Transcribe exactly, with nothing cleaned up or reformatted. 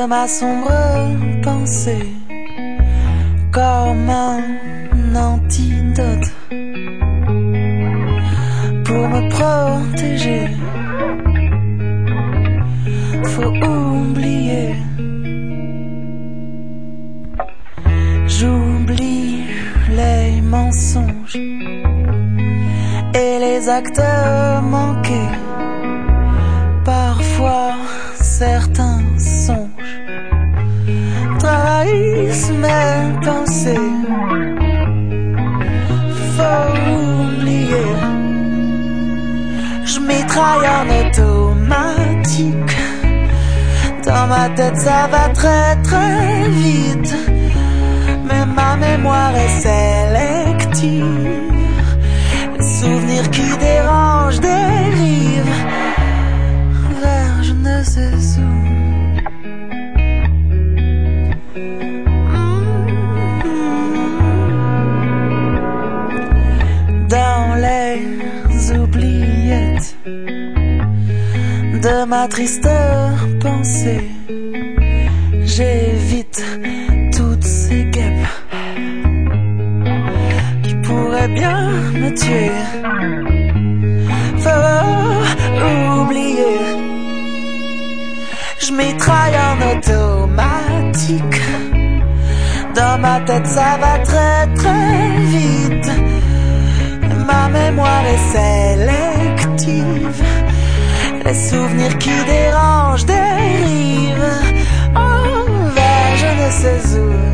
ma sombre pensée comme un antidote pour me protéger. Faut oublier. J'oublie les mensonges et les actes manqués. Parfois certains songes trahissent mes pensées. Faut oublier. Je mitraille en automatique. Dans ma tête ça va très très vite. Mais ma mémoire est sélective. Les souvenirs qui dérangent dérivent vers je ne sais où. Dans les oubliettes de ma triste pensée, j'évite toutes ces guêpes qui pourraient bien me tuer. Faut oublier. Je mitraille en automatique. Dans ma tête ça va très très vite. Ma mémoire est sélective. Les souvenirs qui dérangent dérivent oh, vers je ne sais où.